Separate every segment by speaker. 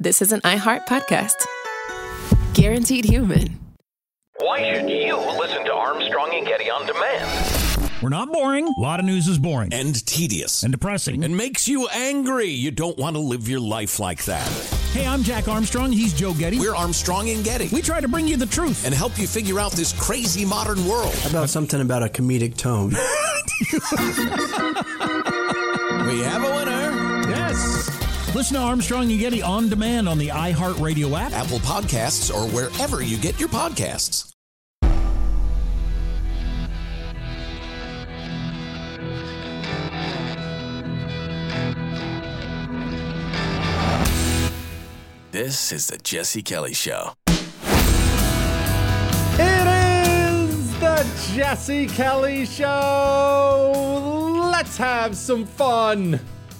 Speaker 1: this is an iHeart podcast. Guaranteed human.
Speaker 2: Why should you listen to Armstrong and Getty on demand?
Speaker 3: We're not boring. A lot of news is boring.
Speaker 4: And tedious.
Speaker 3: And depressing.
Speaker 4: And makes you angry. You don't want to live your life like that.
Speaker 3: Hey, I'm Jack Armstrong. He's Joe Getty.
Speaker 4: We're Armstrong and Getty.
Speaker 3: We try to bring you the truth.
Speaker 4: And help you figure out this crazy modern world.
Speaker 5: How about something about a comedic tone?
Speaker 4: We have a winner.
Speaker 3: Yes. Listen to Armstrong and Getty on demand on the iHeartRadio app,
Speaker 4: Apple Podcasts, or wherever you get your podcasts. This is the Jesse Kelly Show.
Speaker 6: It is the Jesse Kelly Show. Let's have some fun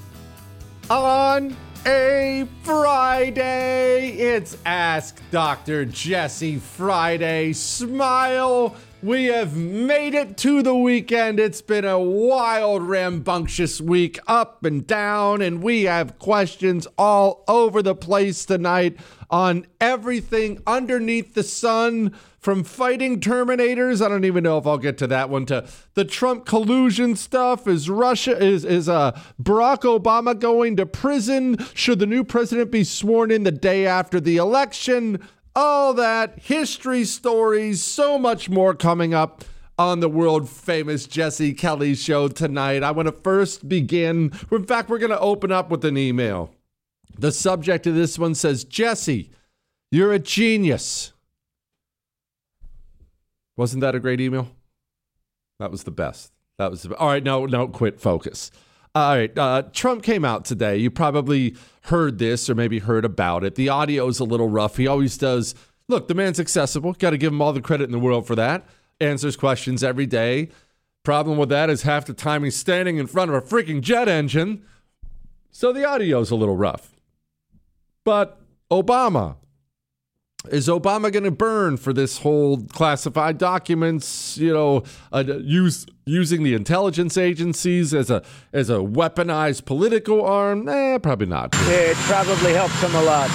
Speaker 6: on a Friday. It's Ask Dr. Jesse Friday. Smile. We have made it to the weekend. It's been a wild, rambunctious week, up and down, and we have questions all over the place tonight on everything underneath the sun, from fighting Terminators. I don't even know if I'll get to that one, to the Trump collusion stuff. Is Barack Obama going to prison? Should the new president be sworn in the day after the election? All that, history stories, so much more coming up on the world famous Jesse Kelly Show tonight. I want to first begin. In fact, we're going to open up with an email. The subject of this one says, Jesse, you're a genius. Wasn't that a great email? That was the best. All right, no, quit, focus. All right, Trump came out today. You probably heard this or maybe heard about it. The audio is a little rough. He always does. Look, the man's accessible. Got to give him all the credit in the world for that. Answers questions every day. Problem with that is half the time he's standing in front of a freaking jet engine. So the audio is a little rough. But Obama. Is Obama going to burn for this whole classified documents, using the intelligence agencies as a weaponized political arm? Probably not.
Speaker 7: It probably helps him a lot.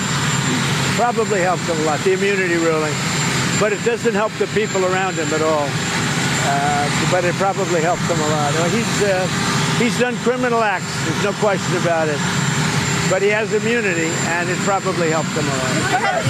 Speaker 7: The immunity ruling. But it doesn't help the people around him at all. But it probably helps him a lot. He's done criminal acts. There's no question about it. But he has immunity, and it probably helped him a lot.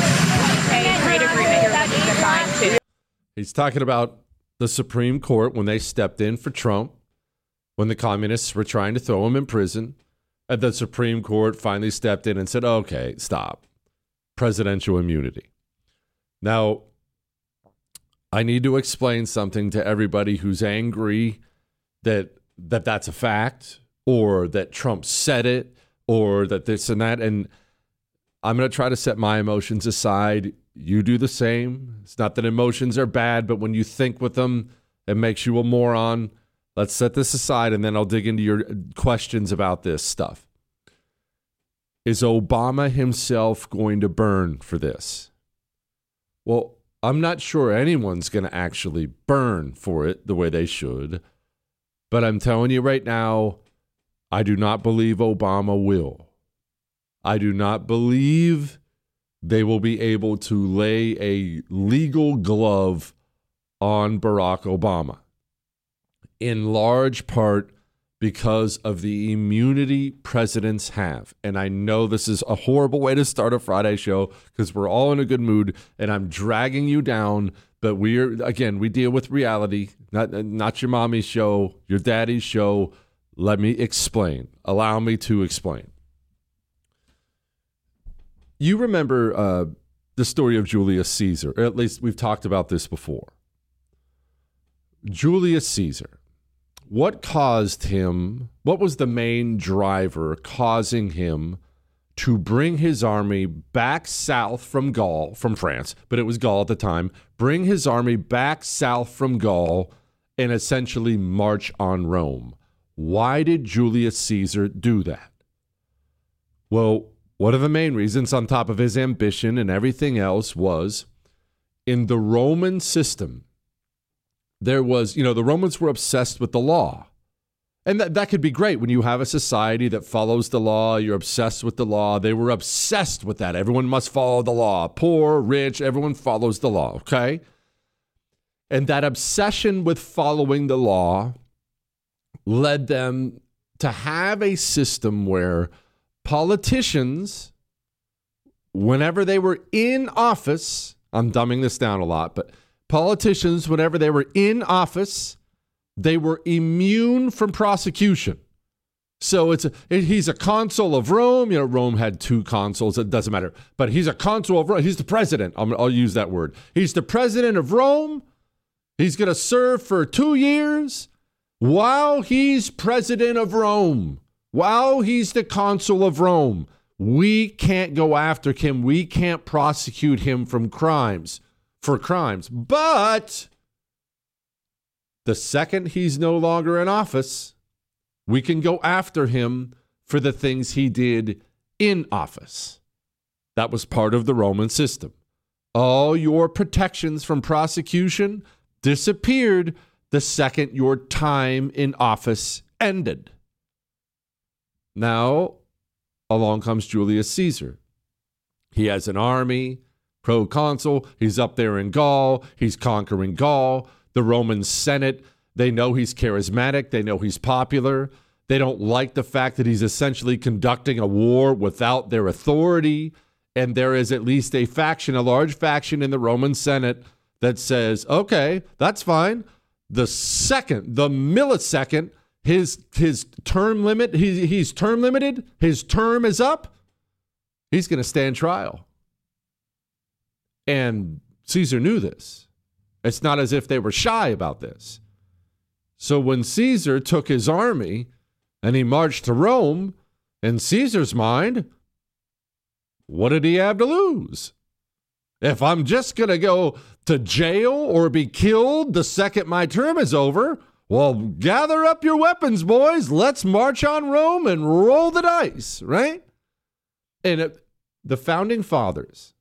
Speaker 6: He's talking about the Supreme Court when they stepped in for Trump, when the communists were trying to throw him in prison, and the Supreme Court finally stepped in and said, okay, stop. Presidential immunity. Now, I need to explain something to everybody who's angry that's a fact, or that Trump said it, or that this and that, and I'm going to try to set my emotions aside. You do the same. It's not that emotions are bad, but when you think with them, it makes you a moron. Let's set this aside, and then I'll dig into your questions about this stuff. Is Obama himself going to burn for this? Well, I'm not sure anyone's going to actually burn for it the way they should, but I'm telling you right now, I do not believe Obama will. I do not believe they will be able to lay a legal glove on Barack Obama, in large part because of the immunity presidents have. And I know this is a horrible way to start a Friday show because we're all in a good mood and I'm dragging you down. But we deal with reality, not your mommy's show, your daddy's show. Let me explain. Allow me to explain. You remember the story of Julius Caesar, or at least we've talked about this before. Julius Caesar, what was the main driver causing him to bring his army back south from France, but it was Gaul at the time, bring his army back south from Gaul and essentially march on Rome? Why did Julius Caesar do that? Well, one of the main reasons, on top of his ambition and everything else, was in the Roman system, there was, the Romans were obsessed with the law. And that could be great when you have a society that follows the law. You're obsessed with the law. They were obsessed with that. Everyone must follow the law. Poor, rich, everyone follows the law, okay? And that obsession with following the law led them to have a system where politicians, whenever they were in office, I'm dumbing this down a lot, but politicians, whenever they were in office, they were immune from prosecution. So he's a consul of Rome. You know, Rome had 2 consuls. It doesn't matter. But he's a consul of Rome. He's the president. I'll use that word. He's the president of Rome. He's going to serve for 2 years while he's president of Rome, while he's the consul of Rome. We can't go after him. We can't prosecute him for crimes. But the second he's no longer in office, we can go after him for the things he did in office. That was part of the Roman system. All your protections from prosecution disappeared the second your time in office ended. Now, along comes Julius Caesar. He has an army, proconsul. He's up there in Gaul. He's conquering Gaul. The Roman Senate, they know he's charismatic. They know he's popular. They don't like the fact that he's essentially conducting a war without their authority. And there is at least a faction, a large faction in the Roman Senate that says, okay, that's fine. The millisecond, his term limit, he's term limited, his term is up, he's going to stand trial. And Caesar knew this. It's not as if they were shy about this. So when Caesar took his army and he marched to Rome, in Caesar's mind, what did he have to lose? If I'm just going to go to jail or be killed the second my term is over, well, gather up your weapons, boys. Let's march on Rome and roll the dice, right? And the founding fathers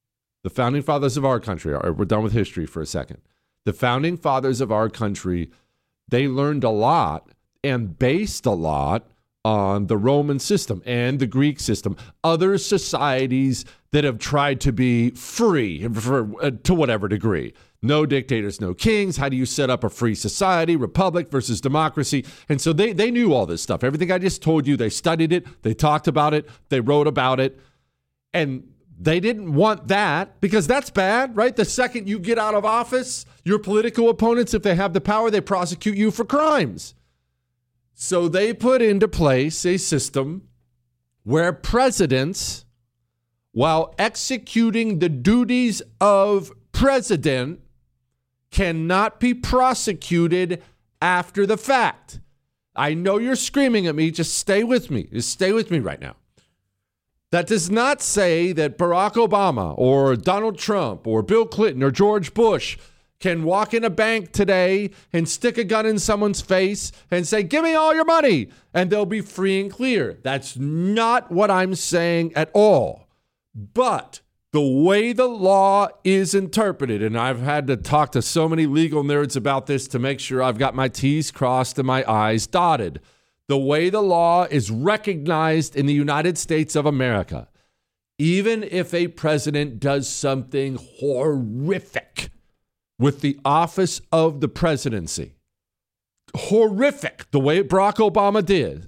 Speaker 6: of our country, we're done with history for a second. The founding fathers of our country, they learned a lot and based a lot on the Roman system and the Greek system, other societies that have tried to be free to whatever degree. No dictators, no kings. How do you set up a free society, republic versus democracy? And so they knew all this stuff. Everything I just told you, they studied it, they talked about it, they wrote about it. And they didn't want that because that's bad, right? The second you get out of office, your political opponents, if they have the power, they prosecute you for crimes. So they put into place a system where presidents, while executing the duties of president, cannot be prosecuted after the fact. I know you're screaming at me. Just stay with me. Just stay with me right now. That does not say that Barack Obama or Donald Trump or Bill Clinton or George Bush can walk in a bank today and stick a gun in someone's face and say, give me all your money, and they'll be free and clear. That's not what I'm saying at all. But the way the law is interpreted, and I've had to talk to so many legal nerds about this to make sure I've got my T's crossed and my I's dotted. The way the law is recognized in the United States of America, even if a president does something horrific with the office of the presidency, horrific, the way Barack Obama did,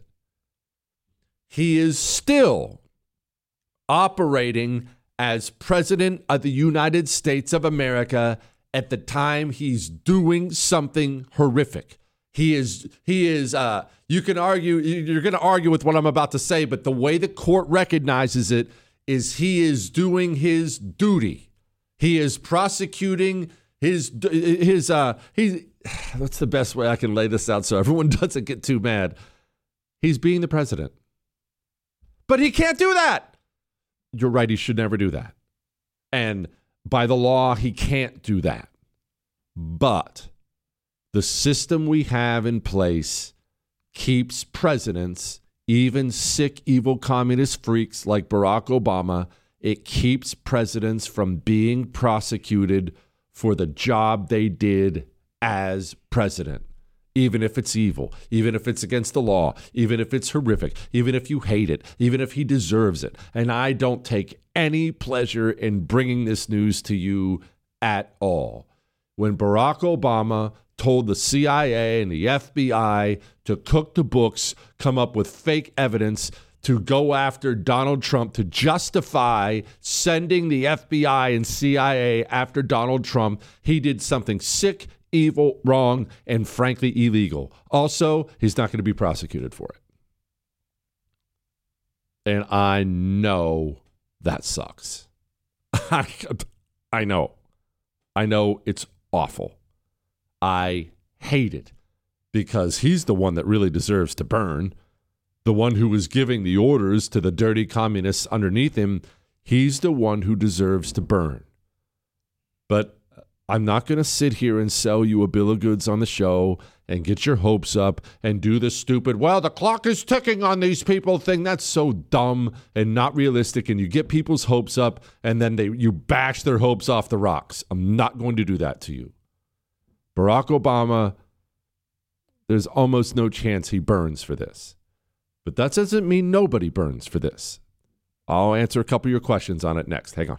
Speaker 6: he is still operating as president of the United States of America at the time he's doing something horrific. He is, you can argue, you're going to argue with what I'm about to say, but the way the court recognizes it is he is doing his duty. He is prosecuting what's the best way I can lay this out so everyone doesn't get too mad? He's being the president. But he can't do that. You're right, he should never do that. And by the law, he can't do that. But the system we have in place keeps presidents, even sick, evil communist freaks like Barack Obama, it keeps presidents from being prosecuted for the job they did as president. even if it's evil, even if it's against the law, even if it's horrific, even if you hate it, even if he deserves it. And I don't take any pleasure in bringing this news to you at all. When Barack Obama told the CIA and the FBI to cook the books, come up with fake evidence to go after Donald Trump, to justify sending the FBI and CIA after Donald Trump, he did something sick, evil, wrong, and frankly illegal. Also, he's not going to be prosecuted for it. And I know that sucks. I know it's awful. I hate it because he's the one that really deserves to burn. The one who was giving the orders to the dirty communists underneath him, he's the one who deserves to burn. But I'm not going to sit here and sell you a bill of goods on the show and get your hopes up and do the stupid, well, the clock is ticking on these people thing. That's so dumb and not realistic. And you get people's hopes up and then you bash their hopes off the rocks. I'm not going to do that to you. Barack Obama, there's almost no chance he burns for this. But that doesn't mean nobody burns for this. I'll answer a couple of your questions on it next. Hang on.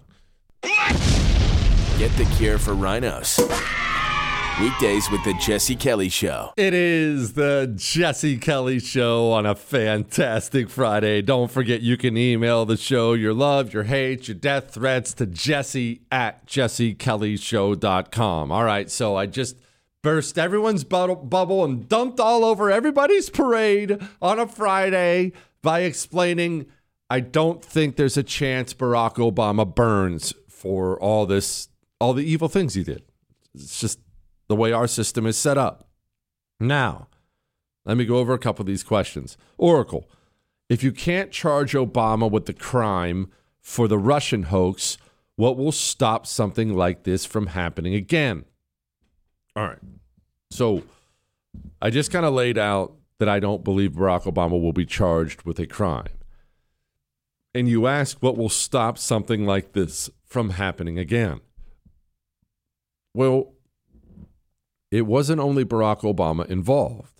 Speaker 8: Get the cure for rhinos. Weekdays with the Jesse Kelly Show.
Speaker 6: It is the Jesse Kelly Show on a fantastic Friday. Don't forget you can email the show your love, your hate, your death threats to jesse@jessekellyshow.com. All right, so I just burst everyone's bubble and dumped all over everybody's parade on a Friday by explaining I don't think there's a chance Barack Obama burns for all the evil things he did. It's just the way our system is set up. Now, let me go over a couple of these questions. Oracle, if you can't charge Obama with the crime for the Russian hoax, what will stop something like this from happening again? All right. So I just kind of laid out that I don't believe Barack Obama will be charged with a crime. And you ask what will stop something like this from happening again? Well, it wasn't only Barack Obama involved.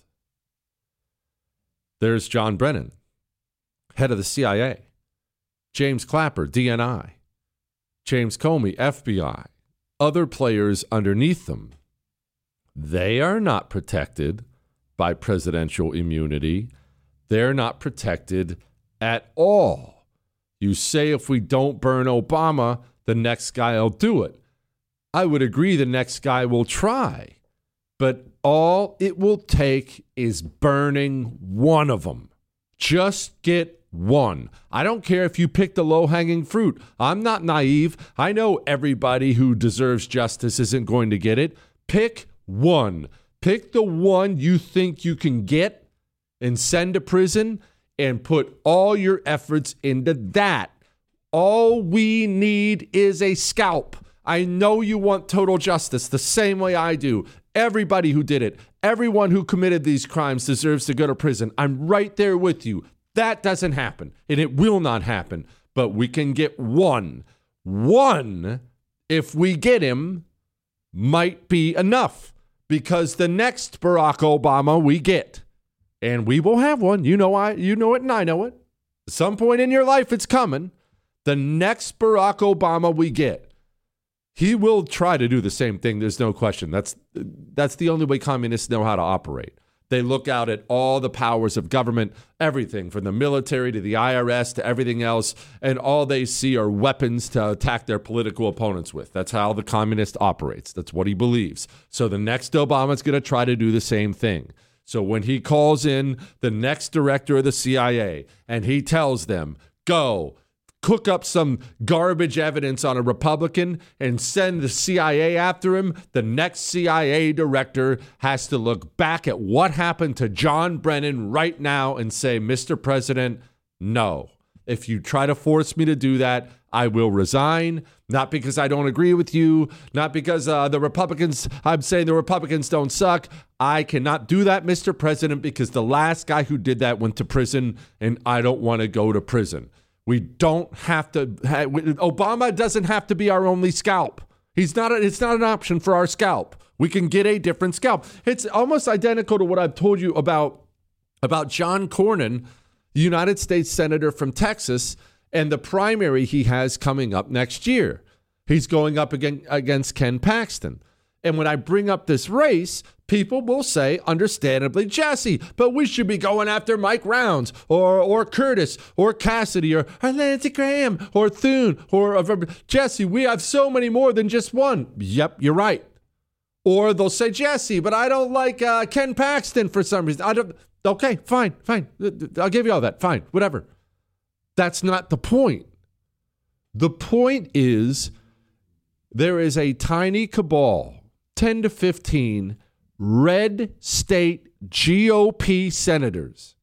Speaker 6: There's John Brennan, head of the CIA, James Clapper, DNI, James Comey, FBI, other players underneath them. They are not protected by presidential immunity. They're not protected at all. You say if we don't burn Obama, the next guy will do it. I would agree the next guy will try. But all it will take is burning one of them. Just get one. I don't care if you pick the low-hanging fruit. I'm not naive. I know everybody who deserves justice isn't going to get it. Pick one. Pick the one you think you can get and send to prison and put all your efforts into that. All we need is a scalp. I know you want total justice the same way I do. Everybody who did it, everyone who committed these crimes deserves to go to prison. I'm right there with you. That doesn't happen, and it will not happen. But we can get one. One, if we get him, might be enough. Because the next Barack Obama we get, and we will have one. You know it, and I know it. At some point in your life, it's coming. The next Barack Obama we get, he will try to do the same thing. There's no question. That's the only way communists know how to operate. They look out at all the powers of government, everything from the military to the IRS to everything else, and all they see are weapons to attack their political opponents with. That's how the communist operates. That's what he believes. So the next Obama's going to try to do the same thing. So when he calls in the next director of the CIA and he tells them, go, cook up some garbage evidence on a Republican and send the CIA after him, the next CIA director has to look back at what happened to John Brennan right now and say, Mr. President, no. If you try to force me to do that, I will resign. Not because I don't agree with you, not because I'm saying the Republicans don't suck. I cannot do that, Mr. President, because the last guy who did that went to prison, and I don't want to go to prison. We don't have to, Obama doesn't have to be our only scalp. It's not an option for our scalp. We can get a different scalp. It's almost identical to what I've told you about John Cornyn, the United States Senator from Texas, and the primary he has coming up next year. He's going up against Ken Paxton. And when I bring up this race, people will say, understandably, Jesse, but we should be going after Mike Rounds or Curtis or Cassidy or Lindsey Graham or Thune or Jesse, we have so many more than just one. Yep, you're right. Or they'll say, Jesse, but I don't like Ken Paxton for some reason. Okay, fine. I'll give you all that. Fine, whatever. That's not the point. The point is there is a tiny cabal, 10 to 15 red state GOP senators,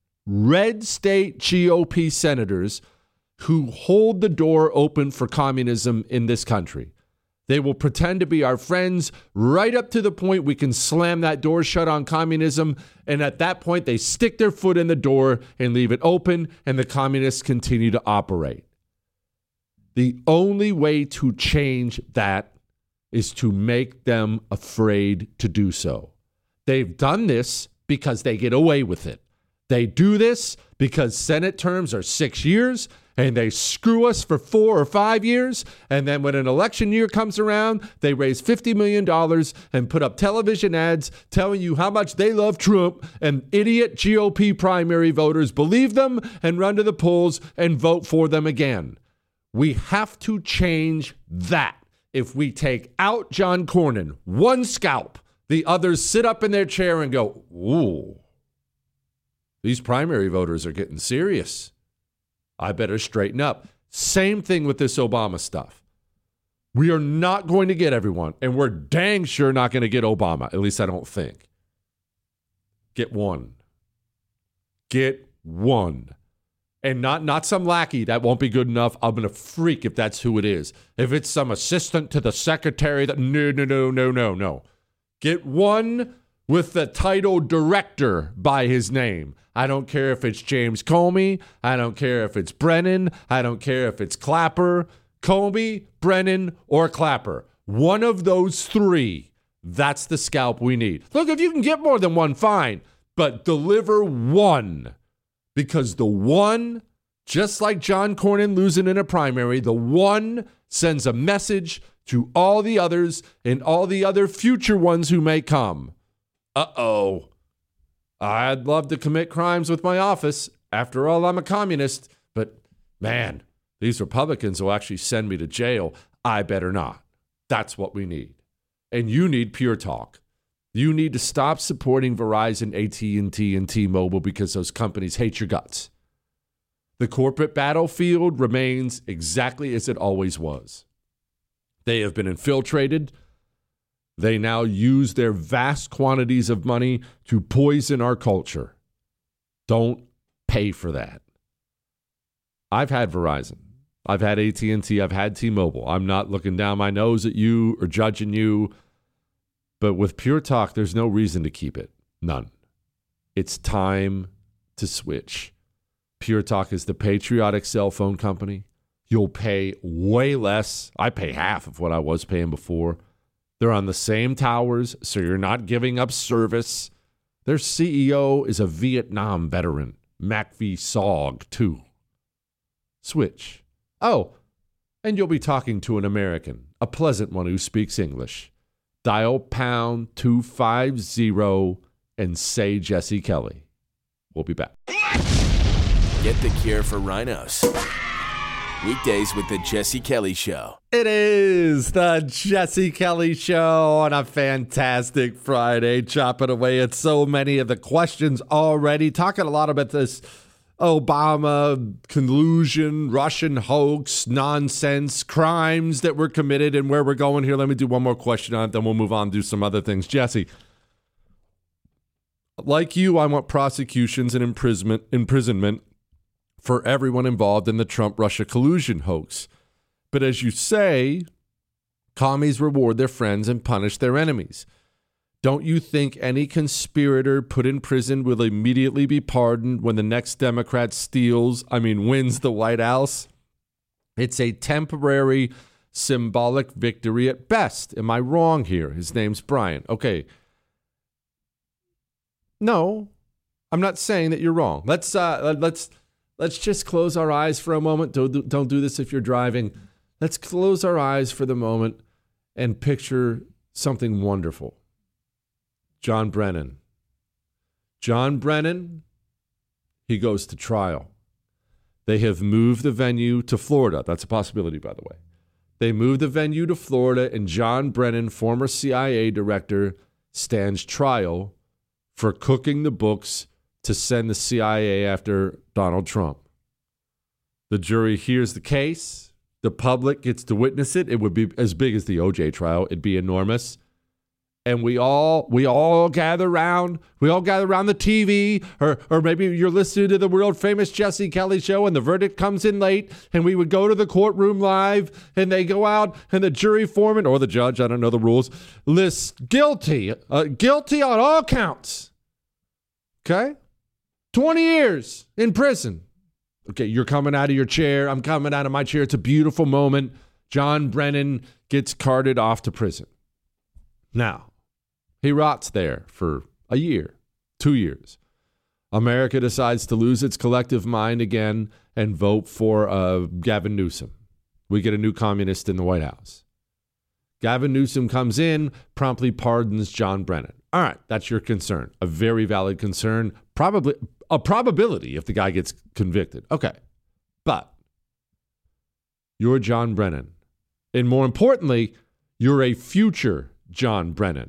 Speaker 6: who hold the door open for communism in this country. They will pretend to be our friends right up to the point we can slam that door shut on communism. And at that point, they stick their foot in the door and leave it open, and the communists continue to operate. The only way to change that is to make them afraid to do so. They've done this because they get away with it. They do this because Senate terms are 6 years, and they screw us for 4 or 5 years. And then when an election year comes around, they raise $50 million and put up television ads telling you how much they love Trump, and idiot GOP primary voters believe them and run to the polls and vote for them again. We have to change that. If we take out John Cornyn, one scalp, the others sit up in their chair and go, ooh, these primary voters are getting serious. I better straighten up. Same thing with this Obama stuff. We are not going to get everyone, and we're dang sure not going to get Obama. At least I don't think. Get one. Get one. And not some lackey. That won't be good enough. I'm going to freak if that's who it is. If it's some assistant to the secretary, no. Get one with the title director by his name. I don't care if it's James Comey. I don't care if it's Brennan. I don't care if it's Clapper. Comey, Brennan, or Clapper. One of those three. That's the scalp we need. Look, if you can get more than one, fine. But deliver one. Because the one, just like John Cornyn losing in a primary, the one sends a message to all the others and all the other future ones who may come. Uh-oh. I'd love to commit crimes with my office. After all, I'm a communist. But, man, these Republicans will actually send me to jail. I better not. That's what we need. And you need Pure Talk. You need to stop supporting Verizon, AT&T, and T-Mobile because those companies hate your guts. The corporate battlefield remains exactly as it always was. They have been infiltrated. They now use their vast quantities of money to poison our culture. Don't pay for that. I've had Verizon. I've had AT&T. I've had T-Mobile. I'm not looking down my nose at you or judging you. But with Pure Talk, there's no reason to keep it. None. It's time to switch. Pure Talk is the patriotic cell phone company. You'll pay way less. I pay half of what I was paying before. They're on the same towers, so you're not giving up service. Their CEO is a Vietnam veteran, MacV Sog, too. Switch. Oh, and you'll be talking to an American, a pleasant one who speaks English. Dial pound 250 and say Jesse Kelly. We'll be back.
Speaker 8: Get the cure for rhinos. Weekdays with the Jesse Kelly Show.
Speaker 6: It is the Jesse Kelly Show on a fantastic Friday, chopping away at so many of the questions already. Talking a lot about this Obama collusion, Russian hoax, nonsense, crimes that were committed, and where we're going here. Let me do one more question on it, then we'll move on and do some other things. Jesse, like you, I want prosecutions and imprisonment for everyone involved in the Trump-Russia collusion hoax. But as you say, commies reward their friends and punish their enemies. Don't you think any conspirator put in prison will immediately be pardoned when the next Democrat wins the White House? It's a temporary symbolic victory at best. Am I wrong here? His name's Brian. Okay. No, I'm not saying that you're wrong. Let's just close our eyes for a moment. Don't do this if you're driving. Let's close our eyes for the moment and picture something wonderful. John Brennan. John Brennan, he goes to trial. They have moved the venue to Florida. That's a possibility, by the way. They moved the venue to Florida, and John Brennan, former CIA director, stands trial for cooking the books to send the CIA after Donald Trump. The jury hears the case. The public gets to witness it. It would be as big as the OJ trial. It'd be enormous. And we all gather around. We all gather around the TV, or maybe you're listening to the world famous Jesse Kelly show, and the verdict comes in late, and we would go to the courtroom live, and they go out, and the jury foreman or the judge, I don't know the rules, lists guilty on all counts. Okay, 20 years in prison. Okay, you're coming out of your chair. I'm coming out of my chair. It's a beautiful moment. John Brennan gets carted off to prison. Now, he rots there for a year, 2 years. America decides to lose its collective mind again and vote for Gavin Newsom. We get a new communist in the White House. Gavin Newsom comes in, promptly pardons John Brennan. All right, that's your concern. A very valid concern. Probably a probability if the guy gets convicted. Okay, but you're John Brennan. And more importantly, you're a future John Brennan.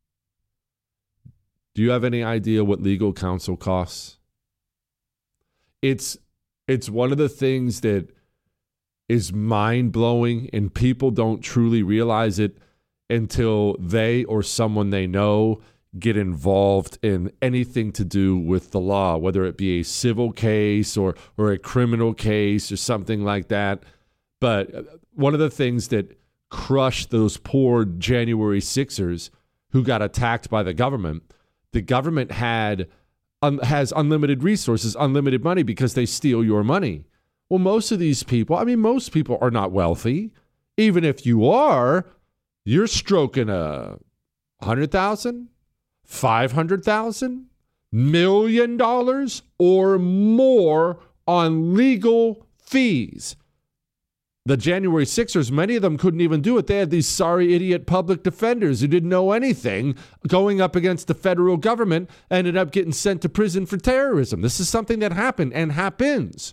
Speaker 6: Do you have any idea what legal counsel costs? It's one of the things that is mind-blowing, and people don't truly realize it until they or someone they know get involved in anything to do with the law, whether it be a civil case or a criminal case or something like that. But one of the things that crushed those poor January 6ers who got attacked by the government has unlimited resources, unlimited money, because they steal your money. Well, most people are not wealthy. Even if you are, you're stroking $100,000, $500,000, $1 million or more on legal fees. The January 6ers, many of them couldn't even do it. They had these sorry idiot public defenders who didn't know anything going up against the federal government, ended up getting sent to prison for terrorism. This is something that happened and happens.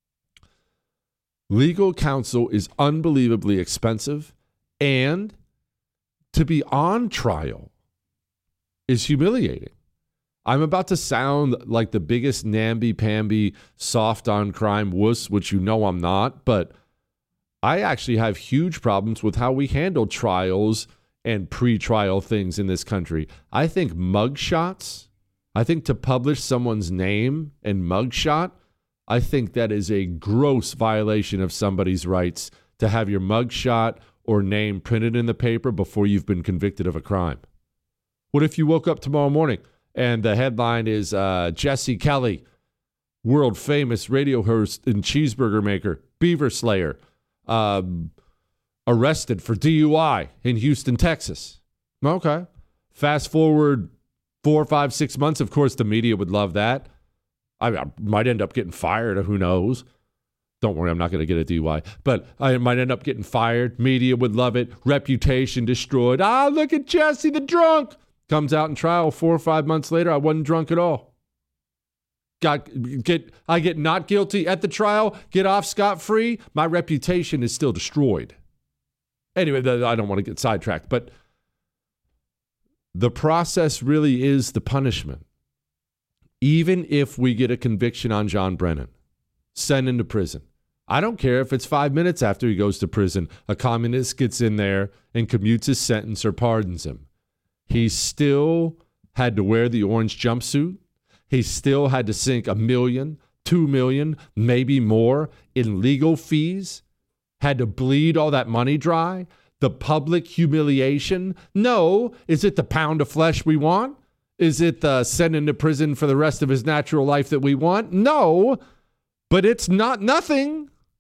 Speaker 6: Legal counsel is unbelievably expensive, and to be on trial is humiliating. I'm about to sound like the biggest namby-pamby, soft on crime wuss, which you know I'm not, but I actually have huge problems with how we handle trials and pre-trial things in this country. I think mugshots, to publish someone's name and mugshot, I think that is a gross violation of somebody's rights to have your mugshot or name printed in the paper before you've been convicted of a crime. What if you woke up tomorrow morning and the headline is Jesse Kelly, world famous radio host and cheeseburger maker, Beaver Slayer, arrested for DUI in Houston, Texas. Okay. Fast forward 4, 5, 6 months. Of course, the media would love that. I might end up getting fired. Who knows? Don't worry, I'm not going to get a DUI. But I might end up getting fired. Media would love it. Reputation destroyed. Look at Jesse the drunk. Comes out in trial 4 or 5 months later. I wasn't drunk at all. I get not guilty at the trial, get off scot-free. My reputation is still destroyed. Anyway, I don't want to get sidetracked, but the process really is the punishment. Even if we get a conviction on John Brennan, send him to prison. I don't care if it's 5 minutes after he goes to prison, a communist gets in there and commutes his sentence or pardons him. He still had to wear the orange jumpsuit. He still had to sink $1 million, $2 million, maybe more in legal fees, had to bleed all that money dry. The public humiliation. No. Is it the pound of flesh we want? Is it the send him to prison for the rest of his natural life that we want? No. But it's not nothing.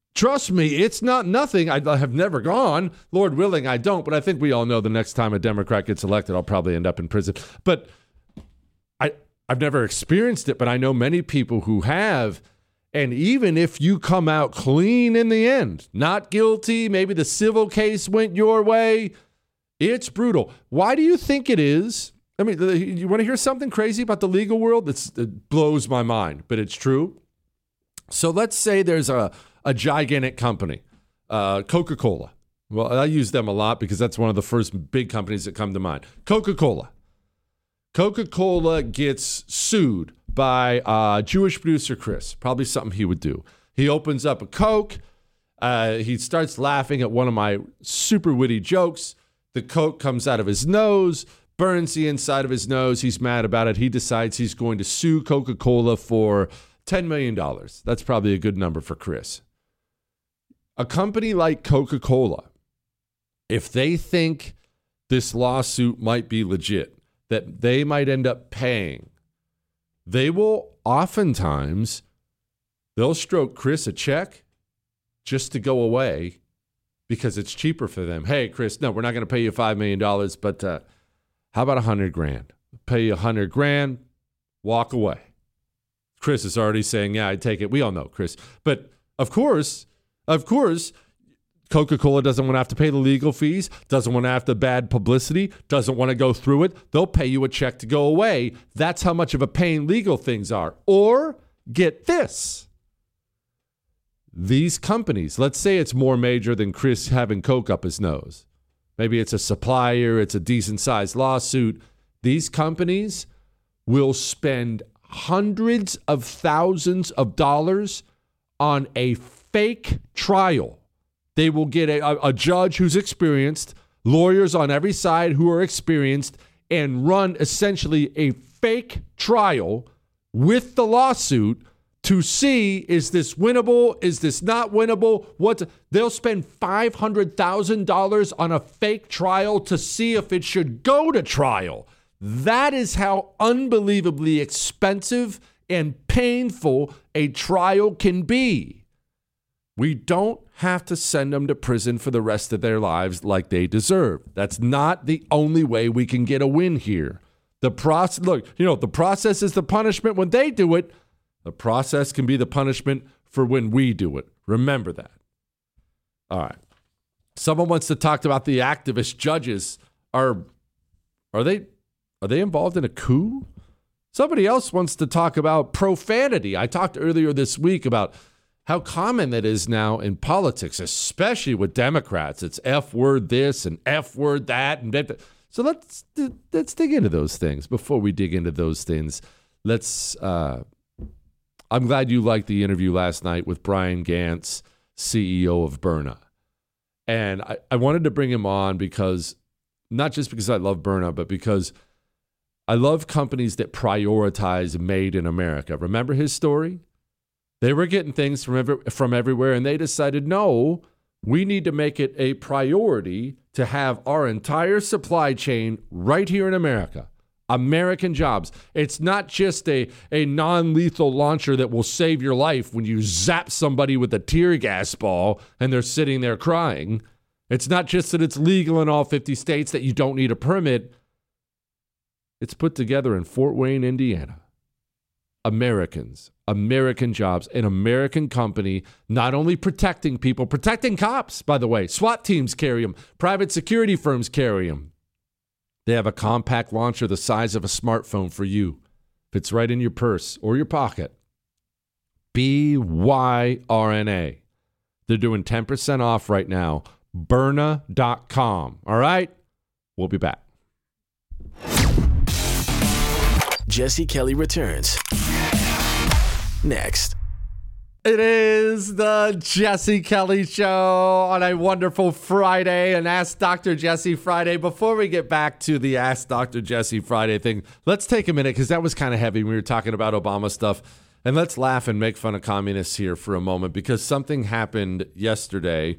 Speaker 6: Trust me, it's not nothing. I have never gone. Lord willing, I don't. But I think we all know the next time a Democrat gets elected, I'll probably end up in prison. But I've never experienced it, but I know many people who have. And even if you come out clean in the end, not guilty, maybe the civil case went your way, it's brutal. Why do you think it is? I mean, you want to hear something crazy about the legal world? It blows my mind, but it's true. So let's say there's a gigantic company, Coca-Cola. Well, I use them a lot because that's one of the first big companies that come to mind. Coca-Cola. Coca-Cola gets sued by Jewish producer Chris. Probably something he would do. He opens up a Coke. He starts laughing at one of my super witty jokes. The Coke comes out of his nose, burns the inside of his nose. He's mad about it. He decides he's going to sue Coca-Cola for $10 million. That's probably a good number for Chris. A company like Coca-Cola, if they think this lawsuit might be legit, that they might end up paying, they will oftentimes, they'll stroke Chris a check just to go away because it's cheaper for them. Hey, Chris, no, we're not going to pay you $5 million, but how about $100,000? Pay you $100,000, walk away. Chris is already saying, yeah, I'd take it. We all know Chris. But of course, Coca-Cola doesn't want to have to pay the legal fees, doesn't want to have the bad publicity, doesn't want to go through it. They'll pay you a check to go away. That's how much of a pain legal things are. Or, get this. These companies, let's say it's more major than Chris having Coke up his nose. Maybe it's a supplier, it's a decent-sized lawsuit. These companies will spend hundreds of thousands of dollars on a fake trial. They will get a judge who's experienced, lawyers on every side who are experienced, and run essentially a fake trial with the lawsuit to see, is this winnable? Is this not winnable? They'll spend $500,000 on a fake trial to see if it should go to trial. That is how unbelievably expensive and painful a trial can be. We don't have to send them to prison for the rest of their lives like they deserve. That's not the only way we can get a win here. The process is the punishment when they do it. The process can be the punishment for when we do it. Remember that. All right. Someone wants to talk about the activist judges. Are they involved in a coup? Somebody else wants to talk about profanity. I talked earlier this week about how common that is now in politics, especially with Democrats. It's F word this and F word that. So let's dig into those things. Before we dig into those things, I'm glad you liked the interview last night with Brian Gantz, CEO of Byrna. And I wanted to bring him on because, not just because I love Byrna, but because I love companies that prioritize made in America. Remember his story? They were getting things from everywhere, and they decided, no, we need to make it a priority to have our entire supply chain right here in America. American jobs. It's not just a non-lethal launcher that will save your life when you zap somebody with a tear gas ball and they're sitting there crying. It's not just that it's legal in all 50 states that you don't need a permit. It's put together in Fort Wayne, Indiana. Americans, American jobs, an American company, not only protecting people, protecting cops, by the way. SWAT teams carry them. Private security firms carry them. They have a compact launcher the size of a smartphone for you. Fits right in your purse or your pocket. BYRNA. They're doing 10% off right now. Byrna.com. All right? We'll be back.
Speaker 8: Jesse Kelly returns next.
Speaker 6: It is the Jesse Kelly Show on a wonderful Friday, an Ask Dr. Jesse Friday. Before we get back to the Ask Dr. Jesse Friday thing, let's take a minute because that was kind of heavy. We were talking about Obama stuff. And let's laugh and make fun of communists here for a moment because something happened yesterday.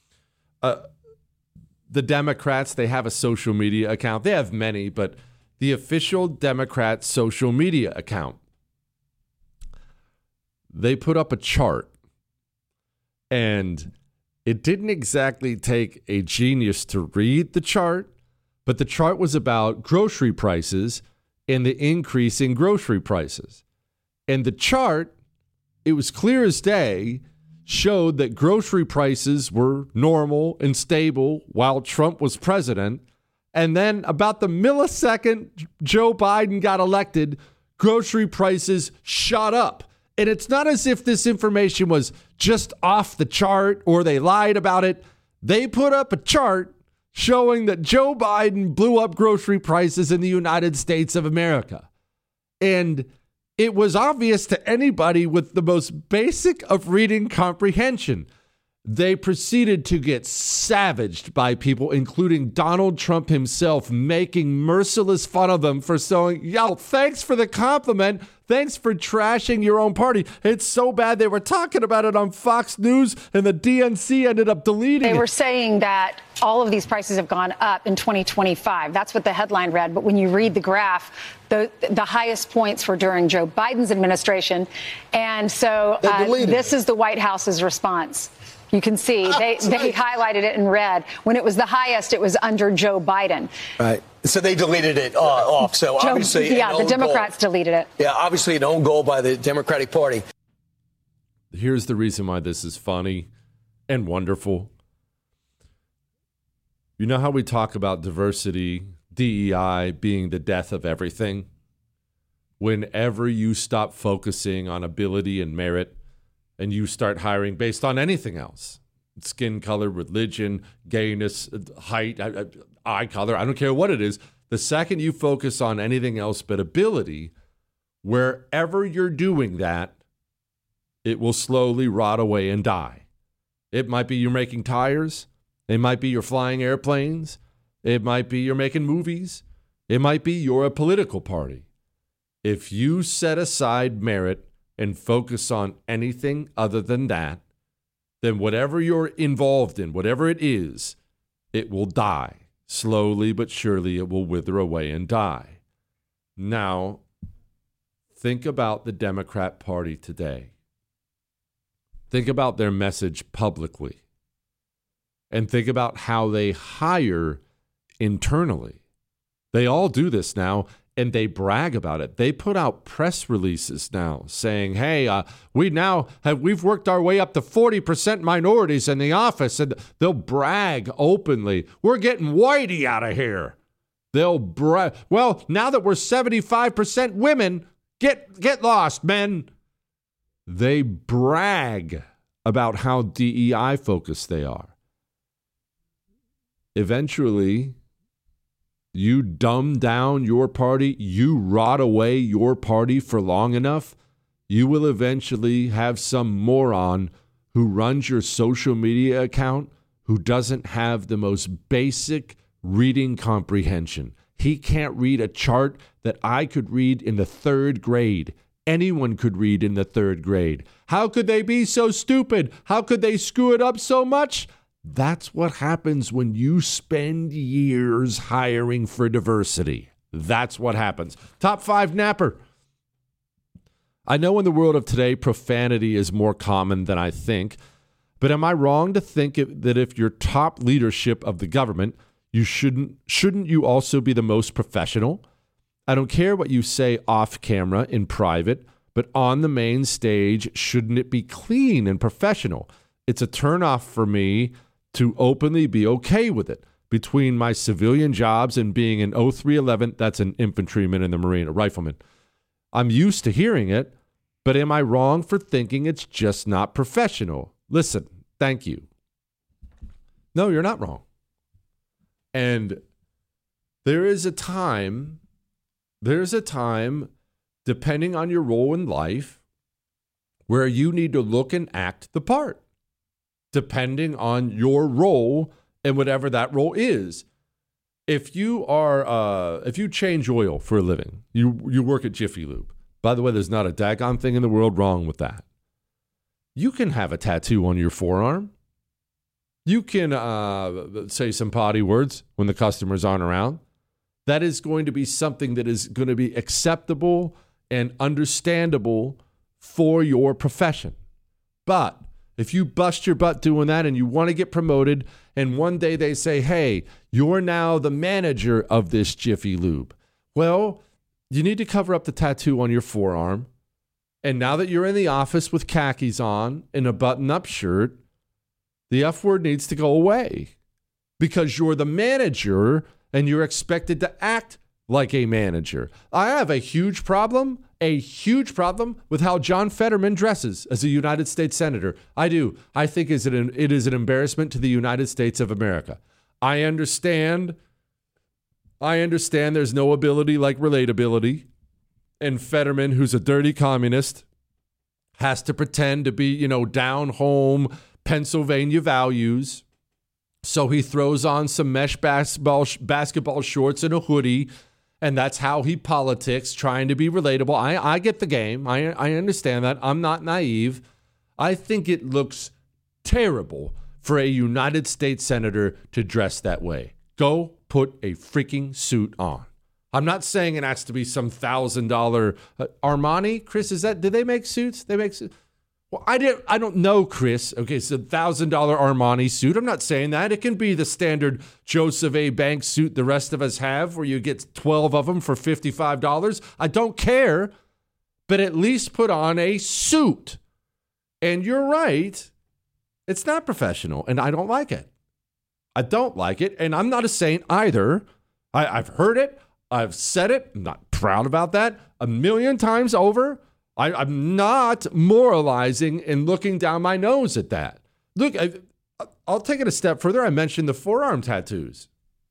Speaker 6: The Democrats, they have a social media account. They have many, but the official Democrat social media account, they put up a chart, And it didn't exactly take a genius to read the chart, but the chart was about grocery prices and the increase in grocery prices. And the chart, it was clear as day, showed that grocery prices were normal and stable while Trump was president. And then about the millisecond Joe Biden got elected, grocery prices shot up. And it's not as if this information was just off the chart or they lied about it. They put up a chart showing that Joe Biden blew up grocery prices in the United States of America. And it was obvious to anybody with the most basic of reading comprehension. They proceeded to get savaged by people, including Donald Trump himself, making merciless fun of them for saying, yo, thanks for the compliment. Thanks for trashing your own party. It's so bad they were talking about it on Fox News and the DNC ended up deleting it.
Speaker 9: They were saying that all of these prices have gone up in 2025. That's what the headline read. But when you read the graph, the highest points were during Joe Biden's administration. And so this is the White House's response. You can see they highlighted it in red. When it was the highest, it was under Joe Biden.
Speaker 10: Right. So they deleted it off. So obviously,
Speaker 9: the Democrats deleted it.
Speaker 10: Yeah, obviously an own goal by the Democratic Party.
Speaker 6: Here's the reason why this is funny and wonderful. You know how we talk about diversity, DEI being the death of everything? Whenever you stop focusing on ability and merit, and you start hiring based on anything else, skin color, religion, gayness, height, eye color, I don't care what it is. The second you focus on anything else but ability, wherever you're doing that, it will slowly rot away and die. It might be you're making tires. It might be you're flying airplanes. It might be you're making movies. It might be you're a political party. If you set aside merit and focus on anything other than that, then whatever you're involved in, whatever it is, it will die. Slowly but surely it will wither away and die. Now, think about the Democrat Party today. Think about their message publicly. And think about how they hire internally. They all do this now. And they brag about it. They put out press releases now saying, hey, we've worked our way up to 40% minorities in the office. And they'll brag openly. We're getting Whitey out of here. They'll brag. Well, now that we're 75% women, get lost, men. They brag about how DEI focused they are. Eventually, you dumb down your party, you rot away your party for long enough, you will eventually have some moron who runs your social media account who doesn't have the most basic reading comprehension. He can't read a chart that I could read in the third grade. Anyone could read in the third grade. How could they be so stupid? How could they screw it up so much? That's what happens when you spend years hiring for diversity. That's what happens. Top 5 napper. I know in the world of today, profanity is more common than I think, but am I wrong to think that if you're top leadership of the government, you shouldn't you also be the most professional? I don't care what you say off camera in private, but on the main stage, shouldn't it be clean and professional? It's a turnoff for me to openly be okay with it. Between my civilian jobs and being an 0311, that's an infantryman in the Marine, a rifleman. I'm used to hearing it, but am I wrong for thinking it's just not professional? Listen, thank you. No, you're not wrong. And there is a time, depending on your role in life, where you need to look and act the part, depending on your role and whatever that role is. If you change oil for a living, you work at Jiffy Lube. By the way, there's not a daggone thing in the world wrong with that. You can have a tattoo on your forearm. You can say some potty words when the customers aren't around. That is going to be something that is going to be acceptable and understandable for your profession. But If you bust your butt doing that and you want to get promoted, and one day they say, hey, you're now the manager of this Jiffy Lube. Well, you need to cover up the tattoo on your forearm. And now that you're in the office with khakis on and a button-up shirt, the F word needs to go away because you're the manager and you're expected to act like a manager. I have a huge problem with how John Fetterman dresses as a United States Senator. I do. I think it is an embarrassment to the United States of America. I understand there's no ability like relatability. And Fetterman, who's a dirty communist, has to pretend to be, down home Pennsylvania values. So he throws on some mesh basketball shorts and a hoodie, and that's how he politics, trying to be relatable. I get the game. I understand that. I'm not naive. I think it looks terrible for a United States senator to dress that way. Go put a freaking suit on. I'm not saying it has to be some $1,000 Armani. Chris, do they make suits? They make suits. Well, I don't know, Chris. Okay, it's $1,000 Armani suit. I'm not saying that. It can be the standard Joseph A. Banks suit the rest of us have, where you get 12 of them for $55. I don't care, but at least put on a suit. And you're right. It's not professional, and I don't like it. And I'm not a saint either. I've heard it. I've said it. I'm not proud about that. 1,000,000 times over. I'm not moralizing and looking down my nose at that. Look, I'll take it a step further. I mentioned the forearm tattoos.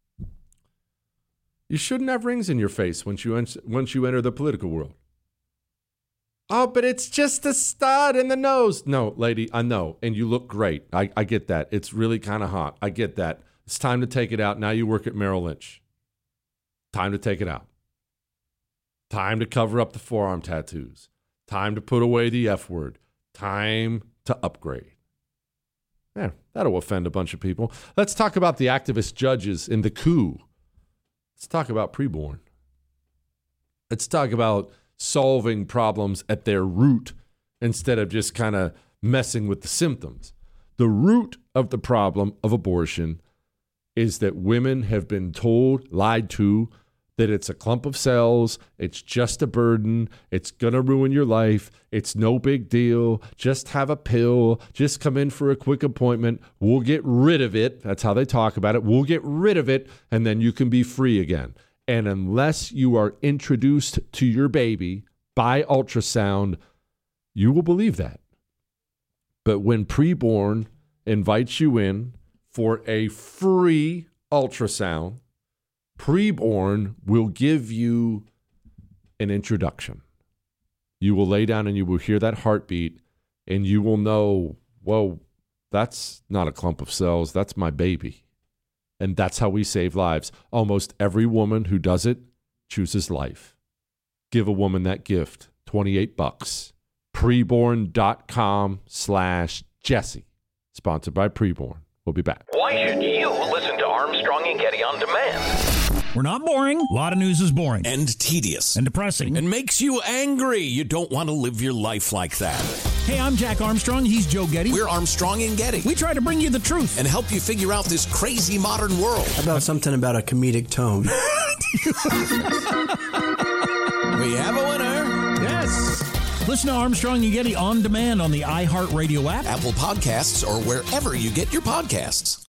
Speaker 6: You shouldn't have rings in your face once you enter the political world. Oh, but it's just a stud in the nose. No, lady, I know. And you look great. I get that. It's really kind of hot. I get that. It's time to take it out. Now you work at Merrill Lynch. Time to take it out. Time to cover up the forearm tattoos. Time to put away the F word. Time to upgrade. Man, that'll offend a bunch of people. Let's talk about the activist judges in the coup. Let's talk about preborn. Let's talk about solving problems at their root instead of just kind of messing with the symptoms. The root of the problem of abortion is that women have been told, lied to, that it's a clump of cells, it's just a burden, it's going to ruin your life, it's no big deal, just have a pill, just come in for a quick appointment, we'll get rid of it. That's how they talk about it. We'll get rid of it, and then you can be free again. And unless you are introduced to your baby by ultrasound, you will believe that. But when preborn invites you in for a free ultrasound, preborn will give you an introduction. You will lay down and you will hear that heartbeat, and you will know, whoa, that's not a clump of cells, that's my baby. And that's how we save lives. Almost every woman who does it chooses life. Give a woman that gift, $28. Preborn.com/Jesse. Sponsored by Preborn. We'll be back.
Speaker 2: Why should you listen to Armstrong and Getty on demand?
Speaker 3: We're not boring. A lot of news is boring.
Speaker 4: And tedious.
Speaker 3: And depressing.
Speaker 4: And makes you angry. You don't want to live your life like that.
Speaker 3: Hey, I'm Jack Armstrong. He's Joe Getty.
Speaker 4: We're Armstrong and Getty.
Speaker 3: We try to bring you the truth.
Speaker 4: And help you figure out this crazy modern world.
Speaker 5: How about something about a comedic tone?
Speaker 4: We have a winner.
Speaker 3: Yes. Listen to Armstrong and Getty on demand on the iHeartRadio app,
Speaker 4: Apple Podcasts, or wherever you get your podcasts.